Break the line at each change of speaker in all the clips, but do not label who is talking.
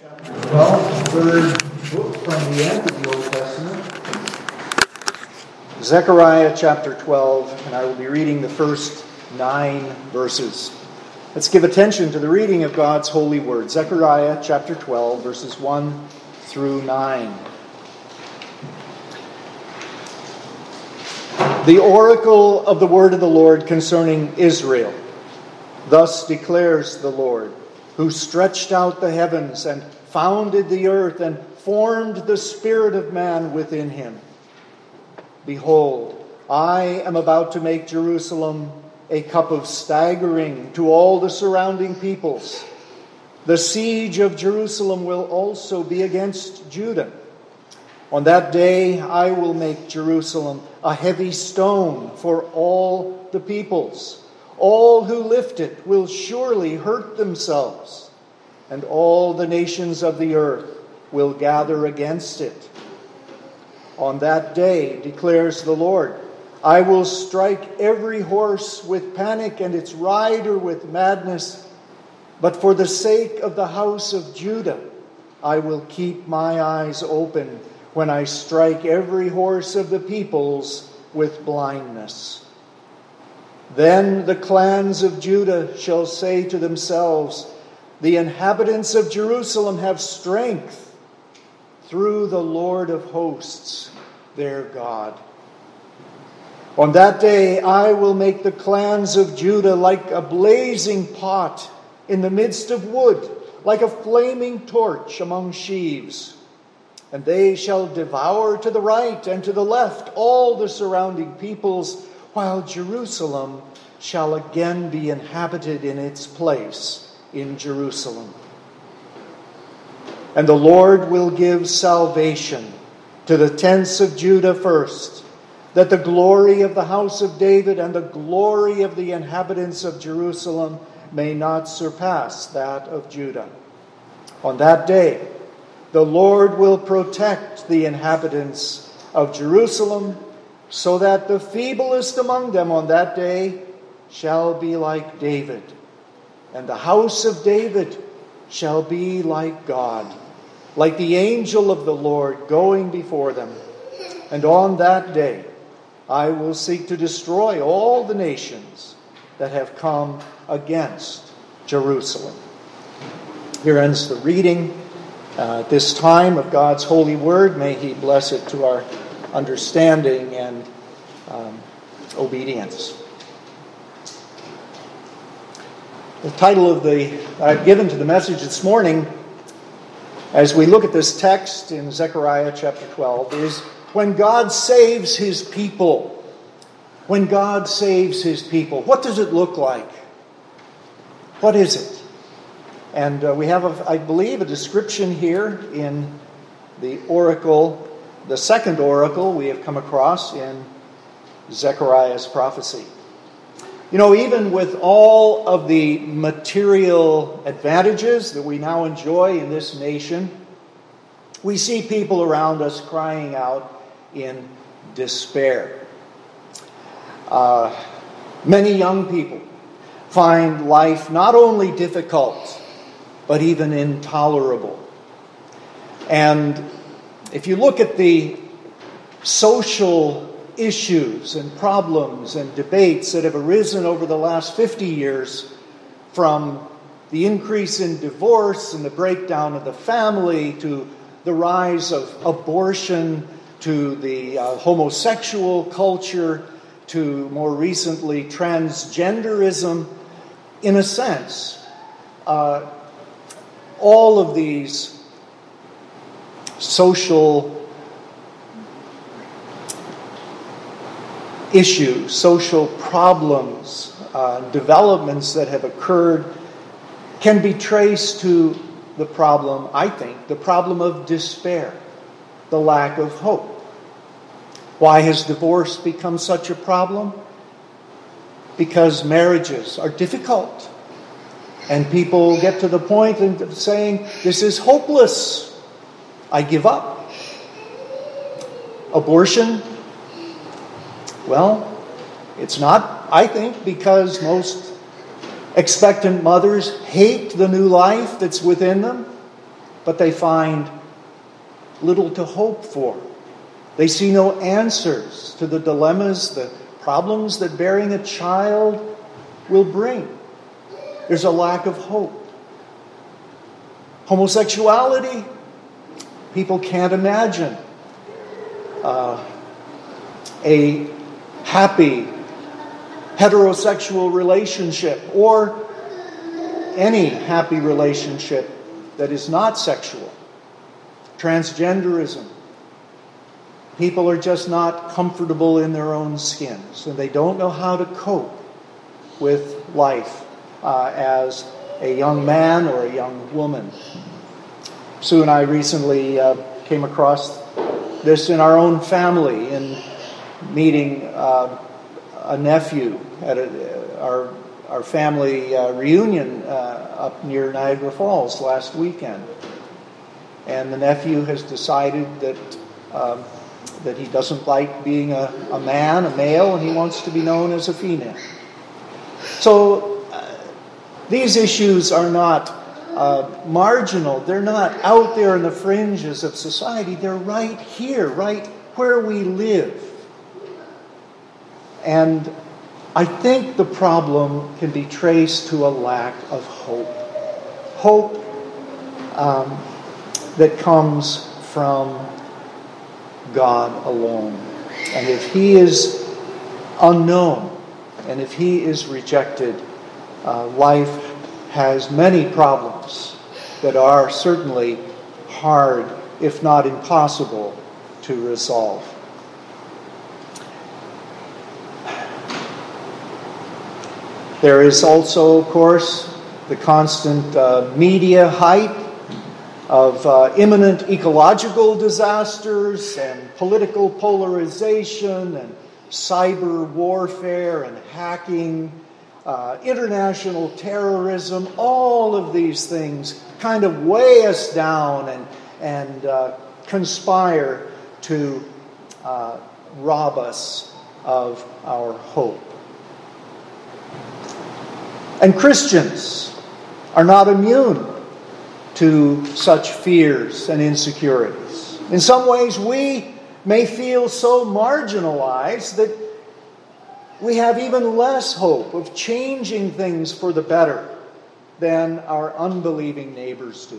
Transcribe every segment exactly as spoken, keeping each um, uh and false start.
chapter twelve, third book from the end of the Old Testament. Zechariah chapter twelve, and I will be reading the first nine verses. Let's give attention to the reading of God's holy word. Zechariah chapter twelve, verses one through nine. The oracle of the word of the Lord concerning Israel. Thus declares the Lord, who stretched out the heavens and founded the earth and formed the spirit of man within him. Behold, I am about to make Jerusalem a cup of staggering to all the surrounding peoples. The siege of Jerusalem will also be against Judah. On that day I will make Jerusalem a heavy stone for all the peoples. All who lift it will surely hurt themselves, and all the nations of the earth will gather against it. On that day, declares the Lord, I will strike every horse with panic and its rider with madness. But for the sake of the house of Judah, I will keep my eyes open when I strike every horse of the peoples with blindness. Then the clans of Judah shall say to themselves, the inhabitants of Jerusalem have strength through the Lord of hosts, their God. On that day I will make the clans of Judah like a blazing pot in the midst of wood, like a flaming torch among sheaves. And they shall devour to the right and to the left all the surrounding peoples, while Jerusalem shall again be inhabited in its place in Jerusalem. And the Lord will give salvation to the tents of Judah first, that the glory of the house of David and the glory of the inhabitants of Jerusalem may not surpass that of Judah. On that day, the Lord will protect the inhabitants of Jerusalem, so that the feeblest among them on that day shall be like David, and the house of David shall be like God, like the angel of the Lord going before them. And on that day I will seek to destroy all the nations that have come against Jerusalem. Here ends the reading uh, at this time of God's holy word. May He bless it to our understanding and um, obedience. The title of the I've given to the message this morning, as we look at this text in Zechariah chapter twelve, is When God Saves His People. When God saves His people. What does it look like? What is it? And uh, we have, a, I believe, a description here in the oracle, the second oracle we have come across in Zechariah's prophecy. You know, even with all of the material advantages that we now enjoy in this nation, we see people around us crying out in despair. Uh, many young people find life not only difficult, but even intolerable. And if you look at the social issues and problems and debates that have arisen over the last fifty years, from the increase in divorce and the breakdown of the family, to the rise of abortion, to the uh, homosexual culture, to more recently transgenderism, in a sense, uh, all of these social issues, social problems, uh, developments that have occurred can be traced to the problem, I think, the problem of despair, the lack of hope. Why has divorce become such a problem? Because marriages are difficult. And people get to the point of saying, this is hopeless. I give up. Abortion? Well, it's not, I think, because most expectant mothers hate the new life that's within them. but they find little to hope for. They see no answers to the dilemmas, the problems that bearing a child will bring. There's a lack of hope. Homosexuality, people can't imagine uh, a happy heterosexual relationship or any happy relationship that is not sexual. Transgenderism. People are just not comfortable in their own skins, and they don't know how to cope with life uh, as a young man or a young woman. Sue and I recently uh, came across this in our own family in meeting uh, a nephew at a, our our family uh, reunion uh, up near Niagara Falls last weekend. And the nephew has decided that um, that he doesn't like being a, a man, a male, and he wants to be known as a female. So uh, these issues are not uh, marginal. They're not out there in the fringes of society. They're right here, right where we live. And I think the problem can be traced to a lack of hope. Hope um, that comes from God alone. And if He is unknown, and if He is rejected, uh, life has many problems that are certainly hard, if not impossible, to resolve. There is also, of course, the constant uh, media hype of uh, imminent ecological disasters and political polarization and cyber warfare and hacking, uh, international terrorism. All of these things kind of weigh us down and, and uh, conspire to uh, rob us of our hope. And Christians are not immune to such fears and insecurities. In some ways, we may feel so marginalized that we have even less hope of changing things for the better than our unbelieving neighbors do.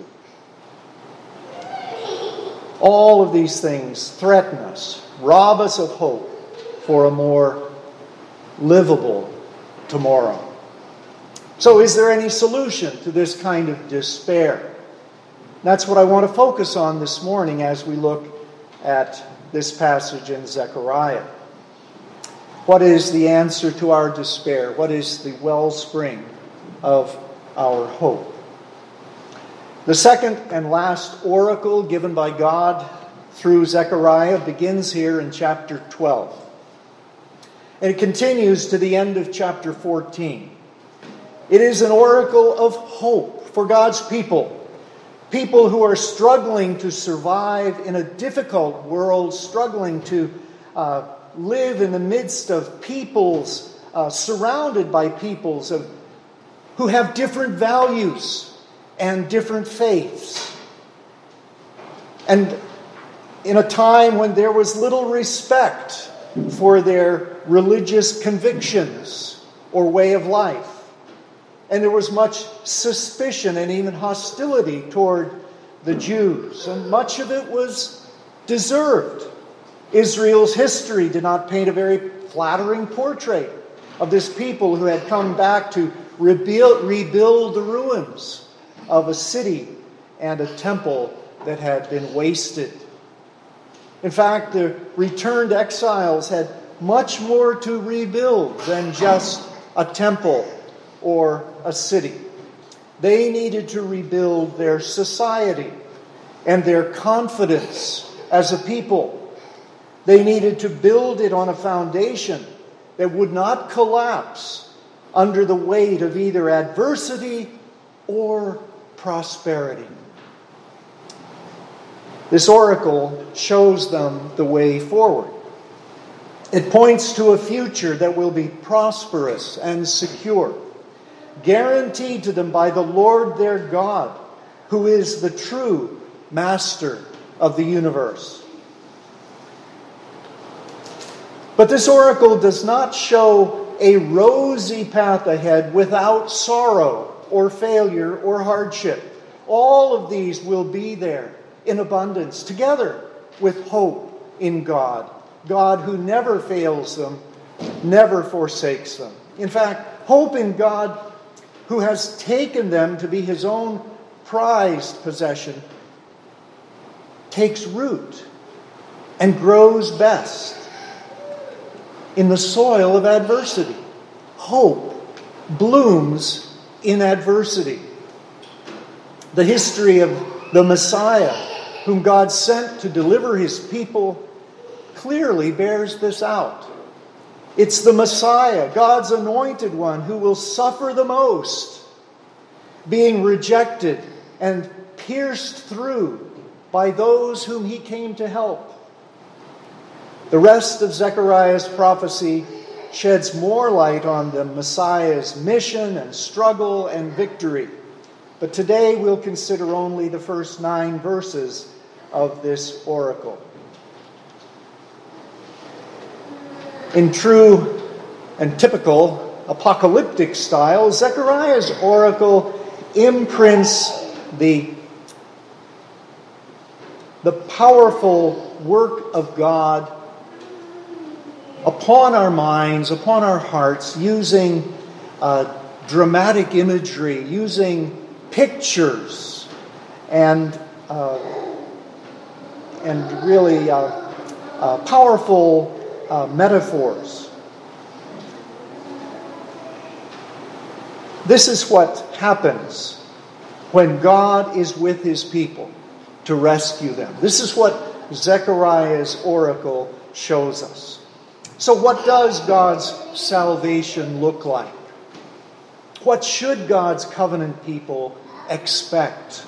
All of these things threaten us, rob us of hope for a more livable tomorrow. So is there any solution to this kind of despair? That's what I want to focus on this morning as we look at this passage in Zechariah. What is the answer to our despair? What is the wellspring of our hope? The second and last oracle given by God through Zechariah begins here in chapter twelve. And it continues to the end of chapter fourteen. It is an oracle of hope for God's people. People who are struggling to survive in a difficult world, struggling to uh, live in the midst of peoples, uh, surrounded by peoples of, who have different values and different faiths. And in a time when there was little respect for their religious convictions or way of life. And there was much suspicion and even hostility toward the Jews. And much of it was deserved. Israel's history did not paint a very flattering portrait of this people who had come back to rebuild, rebuild the ruins of a city and a temple that had been wasted. In fact, the returned exiles had much more to rebuild than just a temple or a city. They needed to rebuild their society and their confidence as a people. They needed to build it on a foundation that would not collapse under the weight of either adversity or prosperity. This oracle shows them the way forward. It points to a future that will be prosperous and secure, guaranteed to them by the Lord their God, who is the true master of the universe. But this oracle does not show a rosy path ahead without sorrow or failure or hardship. All of these will be there in abundance, together with hope in God. God who never fails them, never forsakes them. In fact, hope in God who has taken them to be his own prized possession takes root and grows best in the soil of adversity. Hope blooms in adversity. The history of the Messiah, whom God sent to deliver his people, clearly bears this out. It's the Messiah, God's anointed one, who will suffer the most, being rejected and pierced through by those whom he came to help. The rest of Zechariah's prophecy sheds more light on the Messiah's mission and struggle and victory. But today we'll consider only the first nine verses of this oracle. In true and typical apocalyptic style, Zechariah's oracle imprints the, the powerful work of God upon our minds, upon our hearts, using uh, dramatic imagery, using pictures, and uh, and really uh, uh, powerful uh, metaphors. This is what happens when God is with his people to rescue them. This is what Zechariah's oracle shows us. So what does God's salvation look like? What should God's covenant people expect?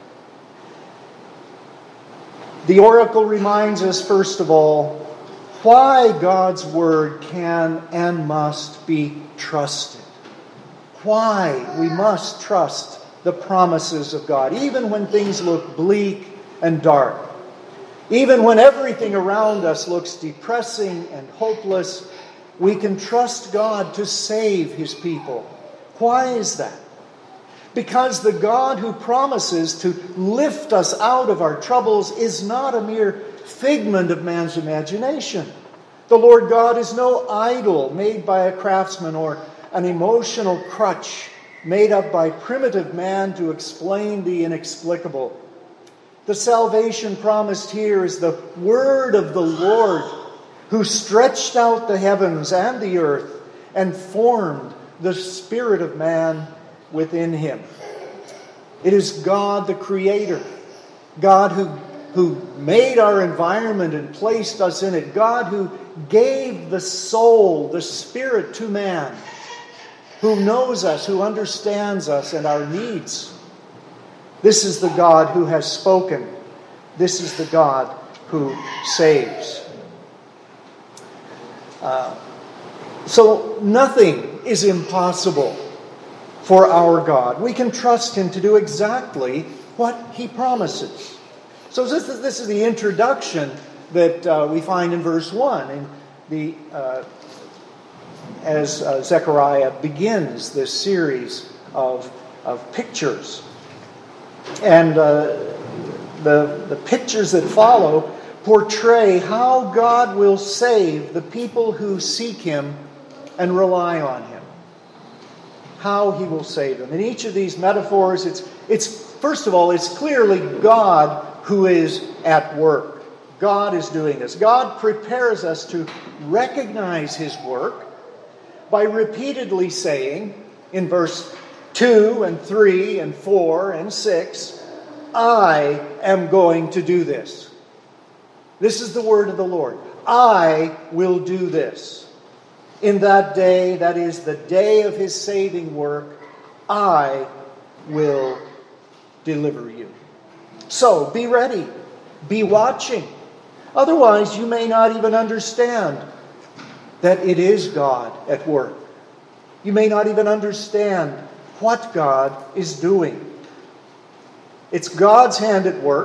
The oracle reminds us, first of all, why God's word can and must be trusted. Why we must trust the promises of God, even when things look bleak and dark. Even when everything around us looks depressing and hopeless, we can trust God to save his people. Why is that? Because the God who promises to lift us out of our troubles is not a mere figment of man's imagination. The Lord God is no idol made by a craftsman or an emotional crutch made up by primitive man to explain the inexplicable. The salvation promised here is the word of the Lord, who stretched out the heavens and the earth and formed the spirit of man within him. It is God the Creator, God who, who made our environment and placed us in it, God who gave the soul, the spirit to man, who knows us, who understands us and our needs. This is the God who has spoken. This is the God who saves. Uh, so nothing is impossible for our God. We can trust him to do exactly what he promises. So this is, this is the introduction that uh, we find in verse one, in the uh, as uh, Zechariah begins this series of, of pictures. And uh, the, the pictures that follow portray how God will save the people who seek him and rely on him. How he will save them. In each of these metaphors, it's, it's first of all, it's clearly God who is at work. God is doing this. God prepares us to recognize his work by repeatedly saying in verse two and three and four and six, I am going to do this. This is the word of the Lord. I will do this. In that day, that is the day of his saving work, I will deliver you. So be ready. Be watching. Otherwise, you may not even understand that it is God at work. You may not even understand what God is doing. It's God's hand at work,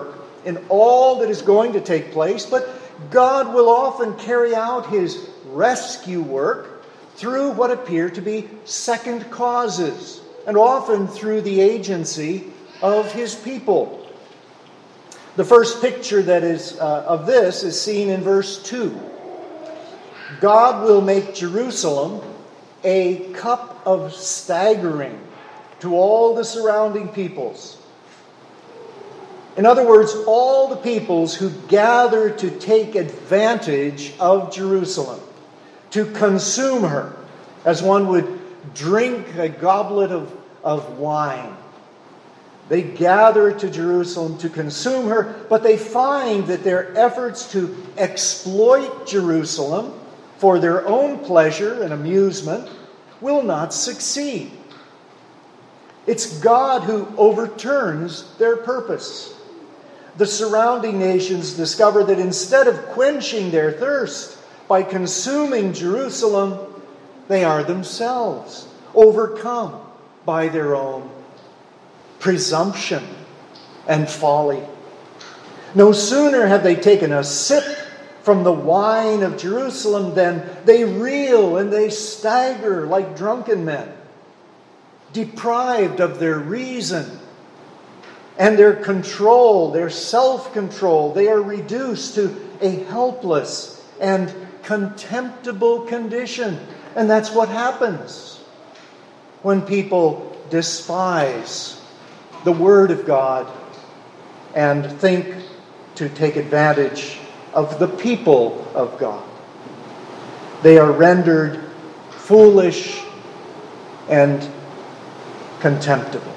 in all that is going to take place, but God will often carry out his rescue work through what appear to be second causes, and often through the agency of his people. The first picture that is uh, of this is seen in verse two. God will make Jerusalem a cup of staggering to all the surrounding peoples. In other words, all the peoples who gather to take advantage of Jerusalem, to consume her, as one would drink a goblet of, of wine. They gather to Jerusalem to consume her, but they find that their efforts to exploit Jerusalem for their own pleasure and amusement will not succeed. It's God who overturns their purpose. The surrounding nations discover that instead of quenching their thirst by consuming Jerusalem, they are themselves overcome by their own presumption and folly. No sooner have they taken a sip from the wine of Jerusalem than they reel and they stagger like drunken men, deprived of their reason and their control, their self-control. They are reduced to a helpless and contemptible condition. And that's what happens when people despise the Word of God and think to take advantage of the people of God. They are rendered foolish and contemptible.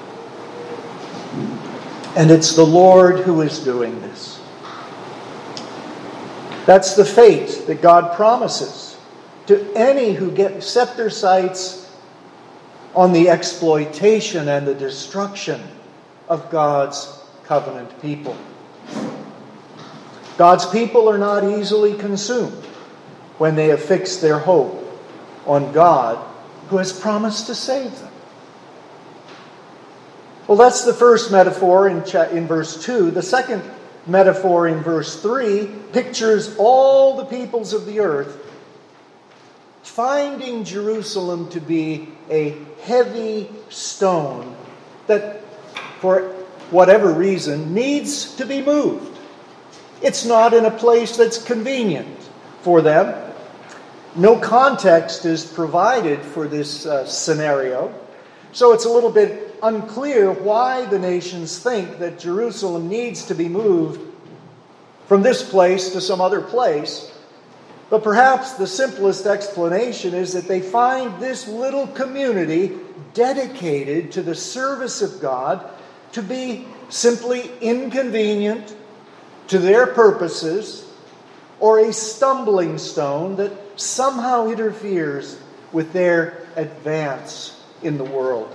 And it's the Lord who is doing this. That's the fate that God promises to any who get set their sights on the exploitation and the destruction of God's covenant people. God's people are not easily consumed when they have fixed their hope on God who has promised to save them. Well, that's the first metaphor in, cha- in verse two. The second metaphor in verse three pictures all the peoples of the earth finding Jerusalem to be a heavy stone that, for whatever reason, needs to be moved. It's not in a place that's convenient for them. No context is provided for this uh, scenario. So it's a little bit unclear why the nations think that Jerusalem needs to be moved from this place to some other place. But perhaps the simplest explanation is that they find this little community dedicated to the service of God to be simply inconvenient to their purposes, or a stumbling stone that somehow interferes with their advance in the world.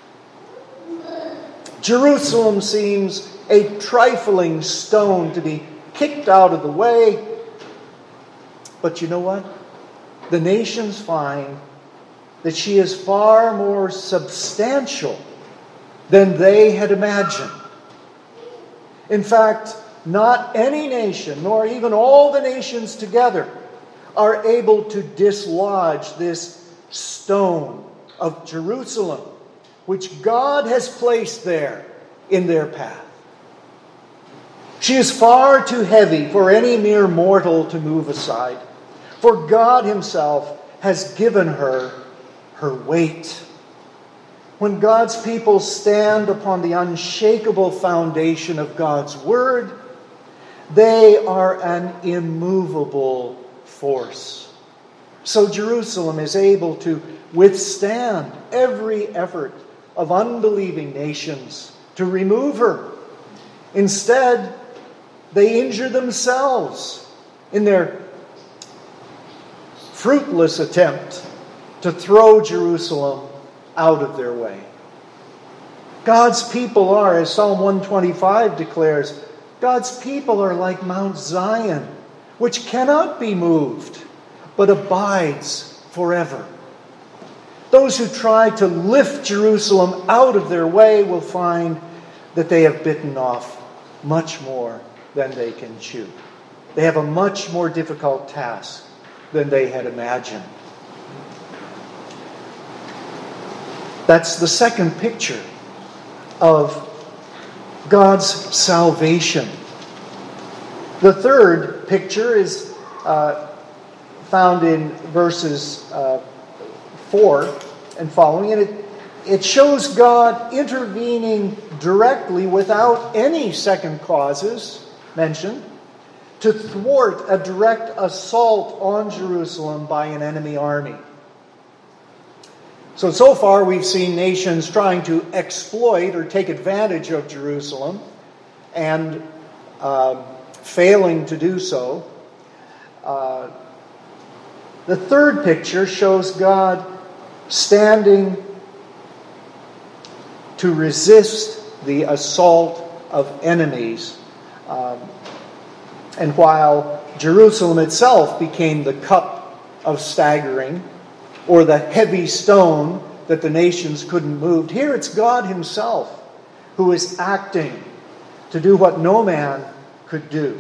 Jerusalem seems a trifling stone to be kicked out of the way. But you know what? The nations find that she is far more substantial than they had imagined. In fact, not any nation, nor even all the nations together, are able to dislodge this stone of Jerusalem, which God has placed there in their path. She is far too heavy for any mere mortal to move aside, for God Himself has given her her weight. When God's people stand upon the unshakable foundation of God's Word, they are an immovable force. So Jerusalem is able to withstand every effort of unbelieving nations to remove her. Instead, they injure themselves in their fruitless attempt to throw Jerusalem out of their way. God's people are, as Psalm one twenty-five declares, God's people are like Mount Zion, which cannot be moved, but abides forever. Those who try to lift Jerusalem out of their way will find that they have bitten off much more than they can chew. They have a much more difficult task than they had imagined. That's the second picture of God's salvation. The third picture is uh, found in verses uh, four and following, and it, it shows God intervening directly without any second causes mentioned to thwart a direct assault on Jerusalem by an enemy army. So, so far we've seen nations trying to exploit or take advantage of Jerusalem and uh, failing to do so. Uh, the third picture shows God standing to resist the assault of enemies. Um, and while Jerusalem itself became the cup of staggering, or the heavy stone that the nations couldn't move, here it's God himself who is acting to do what no man could do.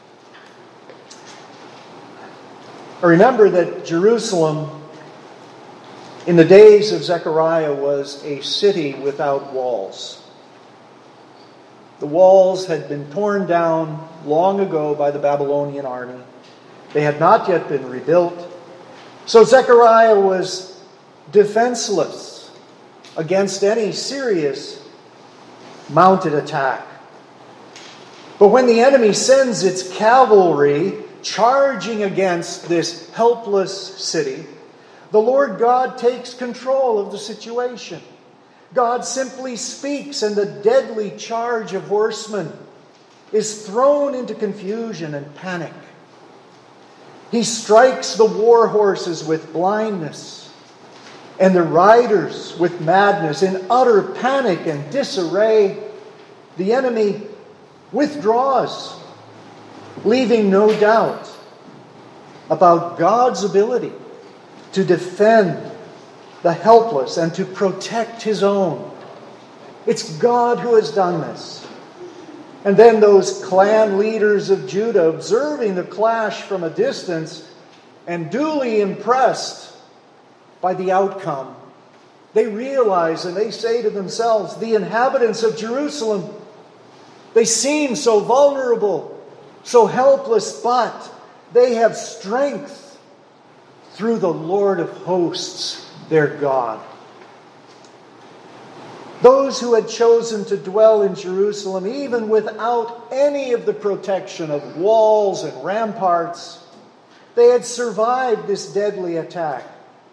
Remember that Jerusalem, in the days of Zechariah, was a city without walls. The walls had been torn down long ago by the Babylonian army. They had not yet been rebuilt. So Zechariah was defenseless against any serious mounted attack. But when the enemy sends its cavalry charging against this helpless city, the Lord God takes control of the situation. God simply speaks, and the deadly charge of horsemen is thrown into confusion and panic. He strikes the war horses with blindness, and the riders with madness. In utter panic and disarray, the enemy withdraws, leaving no doubt about God's ability to defend the helpless and to protect his own. It's God who has done this. And then those clan leaders of Judah, observing the clash from a distance and duly impressed by the outcome, they realize and they say to themselves, the inhabitants of Jerusalem, they seem so vulnerable, so helpless, but they have strength through the Lord of hosts, their God. Those who had chosen to dwell in Jerusalem, even without any of the protection of walls and ramparts, they had survived this deadly attack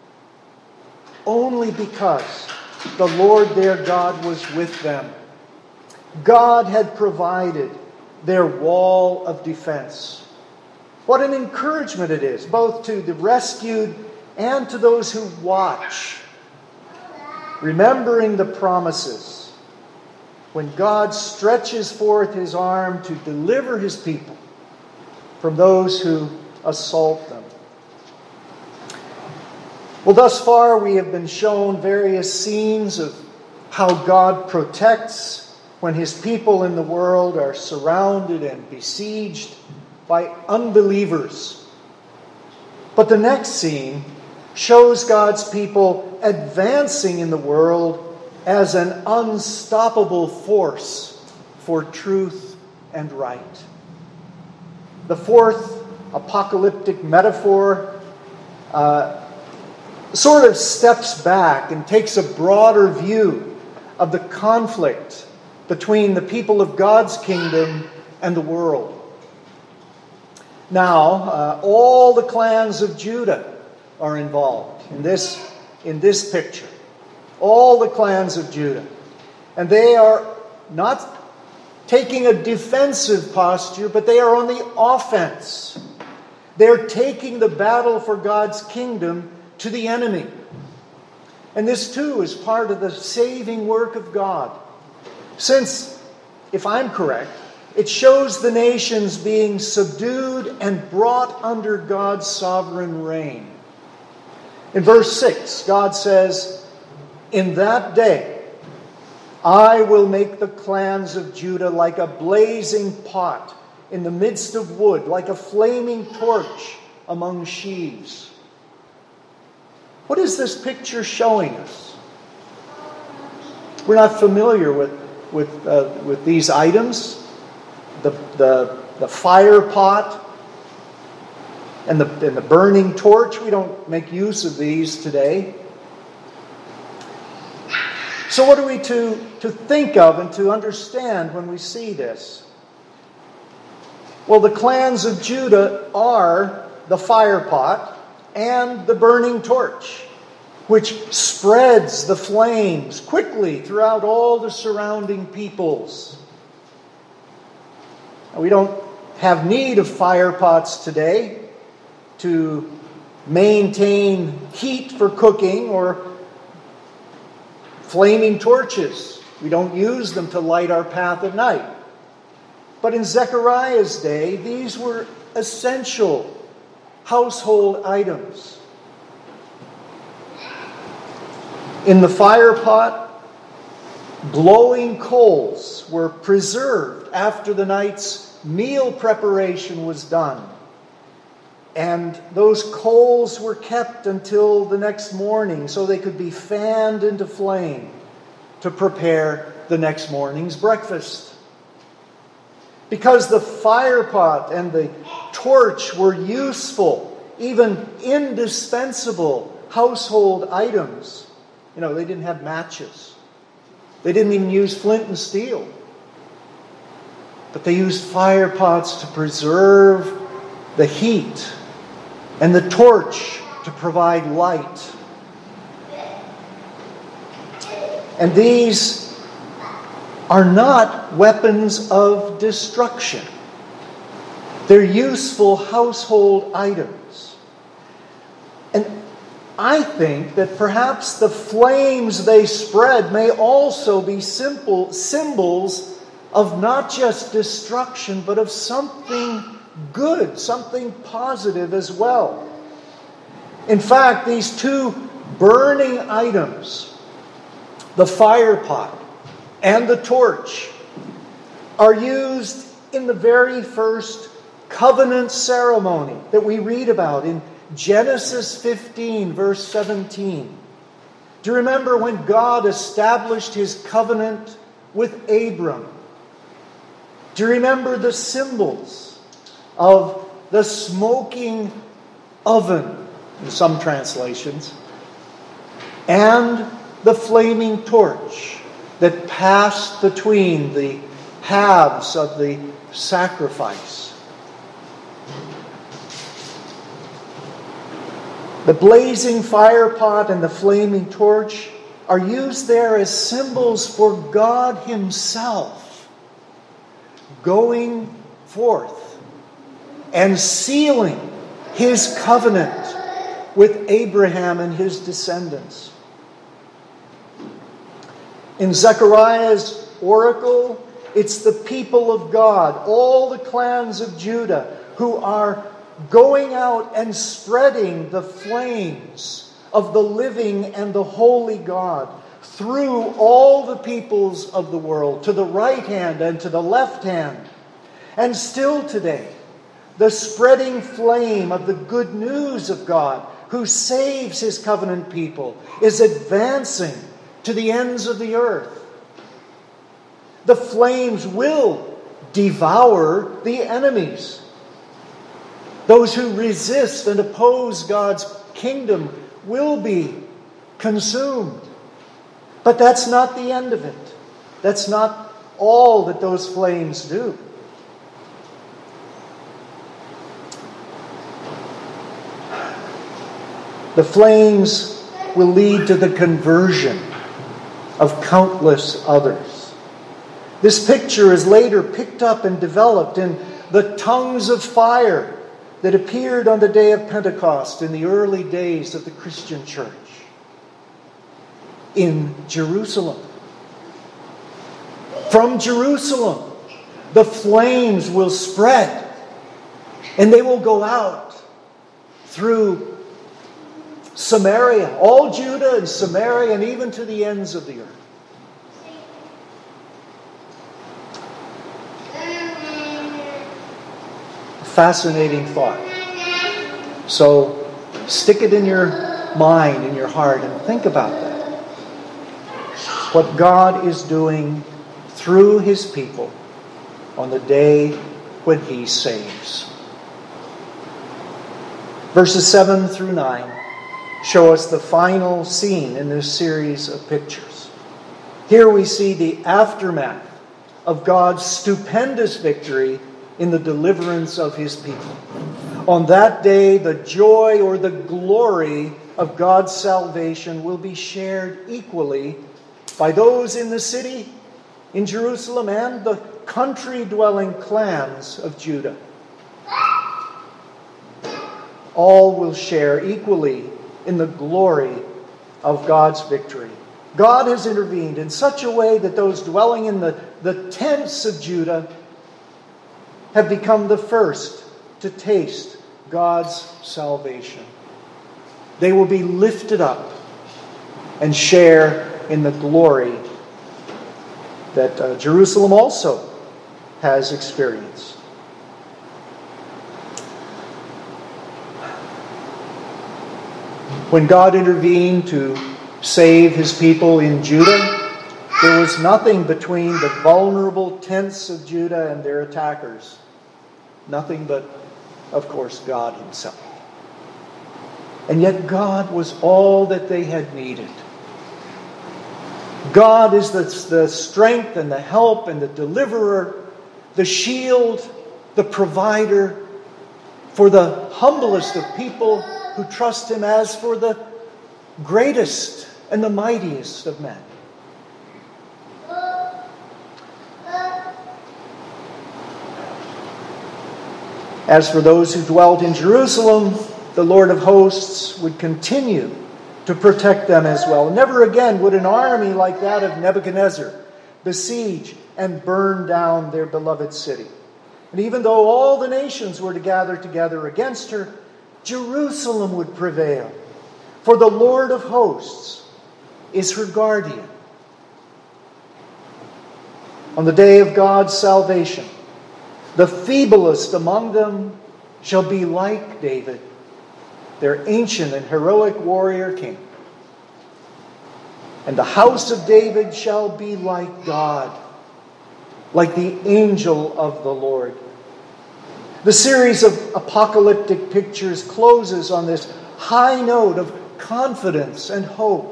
only because the Lord their God was with them. God had provided their wall of defense. What an encouragement it is, both to the rescued and to those who watch, remembering the promises when God stretches forth his arm to deliver his people from those who assault them. Well, thus far we have been shown various scenes of how God protects when his people in the world are surrounded and besieged by unbelievers. But the next scene shows God's people advancing in the world as an unstoppable force for truth and right. The fourth apocalyptic metaphor uh, sort of steps back and takes a broader view of the conflict between the people of God's kingdom and the world. Now, uh, all the clans of Judah are involved in this, in this picture. All the clans of Judah. And they are not taking a defensive posture, but they are on the offense. They're taking the battle for God's kingdom to the enemy. And this too is part of the saving work of God. Since, if I'm correct, it shows the nations being subdued and brought under God's sovereign reign. In verse six, God says, "In that day, I will make the clans of Judah like a blazing pot in the midst of wood, like a flaming torch among sheaves. What is this picture showing us? We're not familiar with with uh, with these items, the the the fire pot and the and the burning torch. We don't make use of these today. So what are we to, to think of and to understand when we see this? Well, the clans of Judah are the fire pot and the burning torch, which spreads the flames quickly throughout all the surrounding peoples. Now, we don't have need of fire pots today to maintain heat for cooking, or flaming torches. We don't use them to light our path at night. But in Zechariah's day, these were essential household items. In the fire pot, glowing coals were preserved after the night's meal preparation was done. And those coals were kept until the next morning so they could be fanned into flame to prepare the next morning's breakfast. Because the fire pot and the torch were useful, even indispensable household items. You know, they didn't have matches. They didn't even use flint and steel. But they used fire pots to preserve the heat, and the torch to provide light. And these are not weapons of destruction. They're useful household items. And I think that perhaps the flames they spread may also be simple symbols of not just destruction, but of something good, something positive as well. In fact, these two burning items, the fire pot and the torch, are used in the very first covenant ceremony that we read about in Genesis fifteen, verse seventeen. Do you remember when God established His covenant with Abram? Do you remember the symbols of the smoking oven, in some translations, and the flaming torch that passed between the halves of the sacrifice? The blazing fire pot and the flaming torch are used there as symbols for God Himself going forth and sealing His covenant with Abraham and his descendants. In Zechariah's oracle, it's the people of God, all the clans of Judah, who are going out and spreading the flames of the living and the holy God through all the peoples of the world, to the right hand and to the left hand. And still today, the spreading flame of the good news of God, who saves His covenant people, is advancing to the ends of the earth. The flames will devour the enemies. Those who resist and oppose God's kingdom will be consumed. But that's not the end of it. That's not all that those flames do. The flames will lead to the conversion of countless others. This picture is later picked up and developed in the tongues of fire that appeared on the day of Pentecost in the early days of the Christian church in Jerusalem. From Jerusalem, the flames will spread, and they will go out through Samaria, all Judah and Samaria, and even to the ends of the earth. Fascinating thought. So stick it in your mind, in your heart, and think about that. What God is doing through His people on the day when He saves. Verses seven through nine show us the final scene in this series of pictures. Here we see the aftermath of God's stupendous victory in the deliverance of His people. On that day, the joy or the glory of God's salvation will be shared equally by those in the city, in Jerusalem, and the country-dwelling clans of Judah. All will share equally in the glory of God's victory. God has intervened in such a way that those dwelling in the, the tents of Judah have become the first to taste God's salvation. They will be lifted up and share in the glory that uh, Jerusalem also has experienced. When God intervened to save His people in Judah, there was nothing between the vulnerable tents of Judah and their attackers. Nothing but, of course, God Himself. And yet God was all that they had needed. God is the, the strength and the help and the deliverer, the shield, the provider for the humblest of people who trust Him, as for the greatest and the mightiest of men. As for those who dwelt in Jerusalem, the Lord of hosts would continue to protect them as well. Never again would an army like that of Nebuchadnezzar besiege and burn down their beloved city. And even though all the nations were to gather together against her, Jerusalem would prevail. For the Lord of hosts is her guardian. On the day of God's salvation, the feeblest among them shall be like David, their ancient and heroic warrior king. And the house of David shall be like God, like the angel of the Lord. The series of apocalyptic pictures closes on this high note of confidence and hope.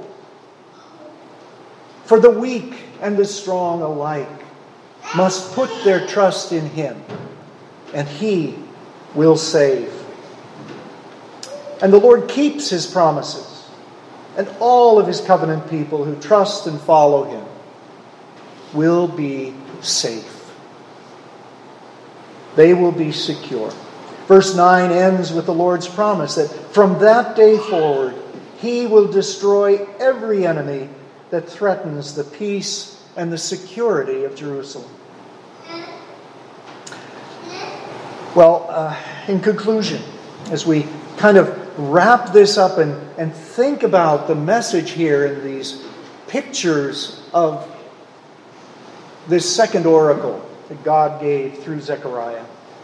For the weak and the strong alike must put their trust in Him, and He will save. And the Lord keeps His promises, and all of His covenant people who trust and follow Him will be safe. They will be secure. Verse nine ends with the Lord's promise that from that day forward, He will destroy every enemy that threatens the peace and the security of Jerusalem. Well, uh, in conclusion, as we kind of wrap this up and, and think about the message here in these pictures of this second oracle that God gave through Zechariah.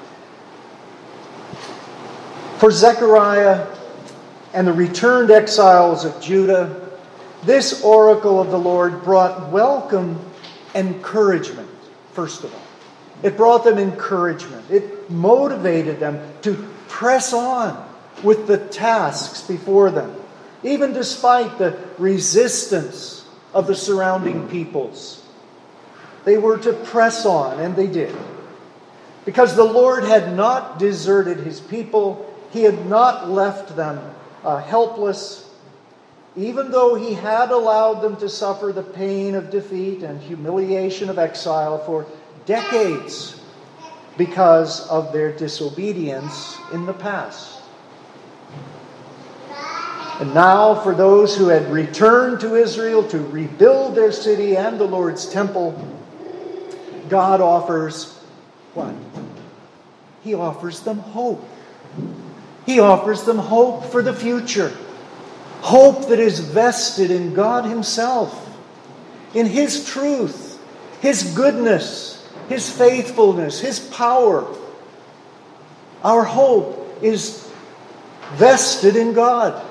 For Zechariah and the returned exiles of Judah, this oracle of the Lord brought welcome encouragement, first of all. It brought them encouragement. It motivated them to press on with the tasks before them, even despite the resistance of the surrounding peoples. They were to press on, and they did. Because the Lord had not deserted His people. He had not left them uh, helpless. Even though He had allowed them to suffer the pain of defeat and humiliation of exile for decades because of their disobedience in the past. And now for those who had returned to Israel to rebuild their city and the Lord's temple, God offers what? He offers them hope. He offers them hope for the future. Hope that is vested in God Himself, in His truth, His goodness, His faithfulness, His power. Our hope is vested in God.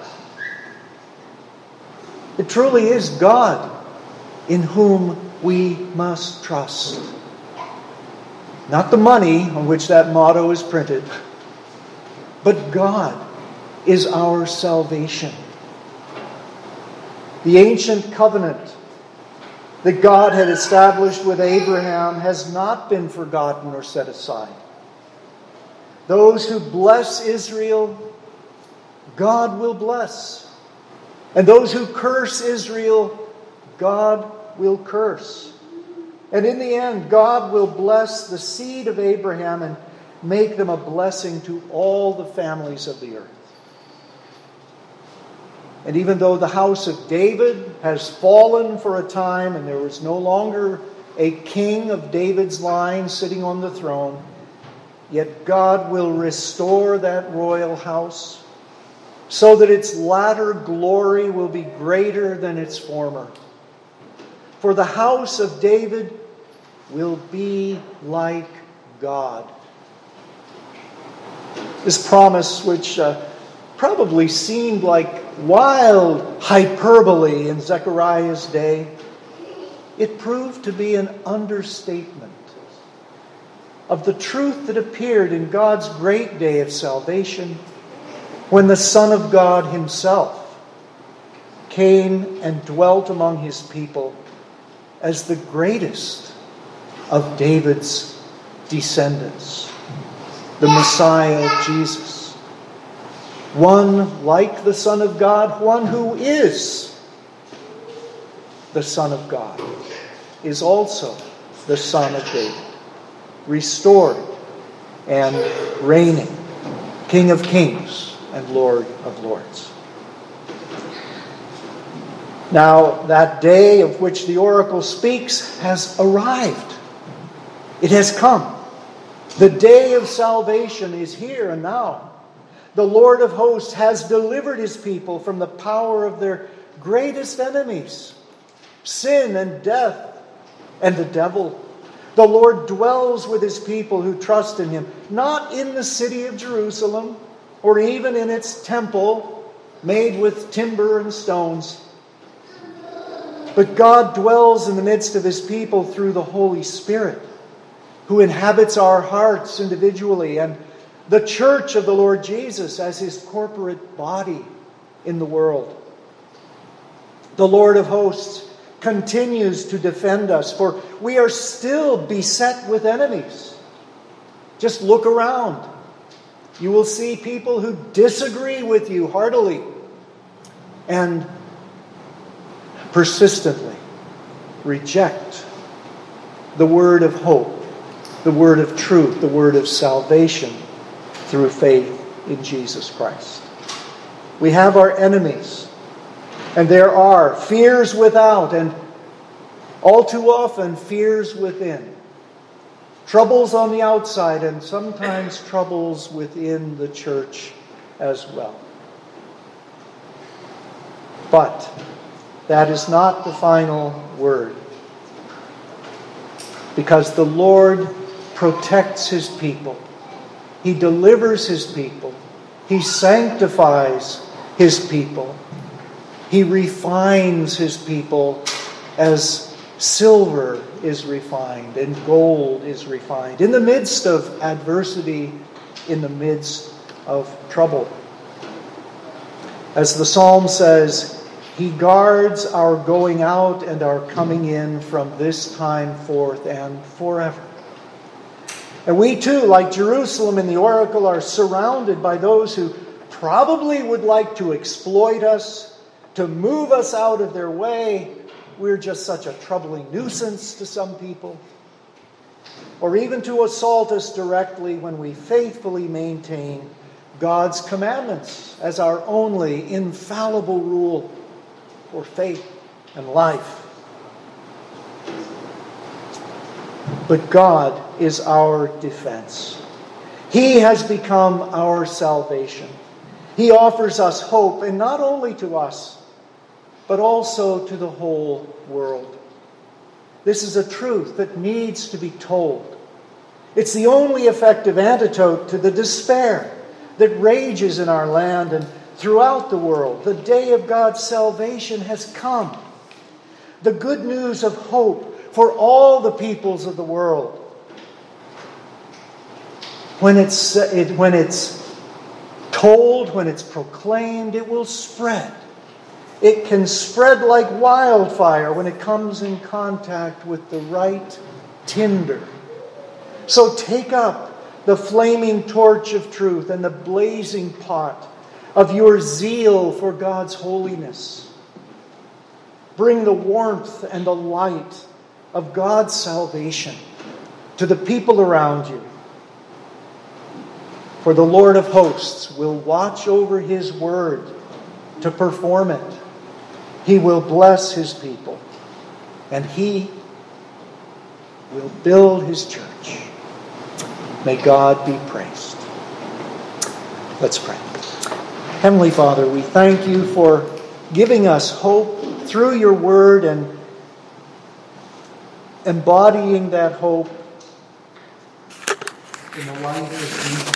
It truly is God in whom we must trust. Not the money on which that motto is printed, but God is our salvation. The ancient covenant that God had established with Abraham has not been forgotten or set aside. Those who bless Israel, God will bless. And those who curse Israel, God will curse. And in the end, God will bless the seed of Abraham and make them a blessing to all the families of the earth. And even though the house of David has fallen for a time and there was no longer a king of David's line sitting on the throne, yet God will restore that royal house so that its latter glory will be greater than its former. For the house of David will be like God. This promise, which uh, probably seemed like wild hyperbole in Zechariah's day, it proved to be an understatement of the truth that appeared in God's great day of salvation, when the Son of God Himself came and dwelt among His people as the greatest of David's descendants, the Messiah, Jesus. One like the Son of God, one who is the Son of God, is also the Son of David, restored and reigning, King of kings and Lord of lords. Now, that day of which the oracle speaks has arrived. It has come. The day of salvation is here and now. The Lord of hosts has delivered His people from the power of their greatest enemies, sin and death and the devil. The Lord dwells with His people who trust in Him, not in the city of Jerusalem, or even in its temple made with timber and stones. But God dwells in the midst of His people through the Holy Spirit, who inhabits our hearts individually, and the church of the Lord Jesus as His corporate body in the world. The Lord of hosts continues to defend us, for we are still beset with enemies. Just look around. You will see people who disagree with you heartily and persistently reject the word of hope, the word of truth, the word of salvation through faith in Jesus Christ. We have our enemies, and there are fears without and all too often fears within. Troubles on the outside and sometimes troubles within the church as well. But that is not the final word, because the Lord protects His people. He delivers His people. He sanctifies His people. He refines His people as silver is refined and gold is refined in the midst of adversity, in the midst of trouble. As the psalm says, He guards our going out and our coming in from this time forth and forever. And we too, like Jerusalem in the oracle, are surrounded by those who probably would like to exploit us, to move us out of their way. We're just such a troubling nuisance to some people. Or even to assault us directly when we faithfully maintain God's commandments as our only infallible rule for faith and life. But God is our defense. He has become our salvation. He offers us hope, and not only to us, but also to the whole world. This is a truth that needs to be told. It's the only effective antidote to the despair that rages in our land and throughout the world. The day of God's salvation has come. The good news of hope for all the peoples of the world. When it's, it, when it's told, when it's proclaimed, it will spread. It can spread like wildfire when it comes in contact with the right tinder. So take up the flaming torch of truth and the blazing pot of your zeal for God's holiness. Bring the warmth and the light of God's salvation to the people around you. For the Lord of hosts will watch over His word to perform it. He will bless His people, and He will build His church. May God be praised. Let's pray. Heavenly Father, we thank you for giving us hope through your word and embodying that hope in the life of Jesus.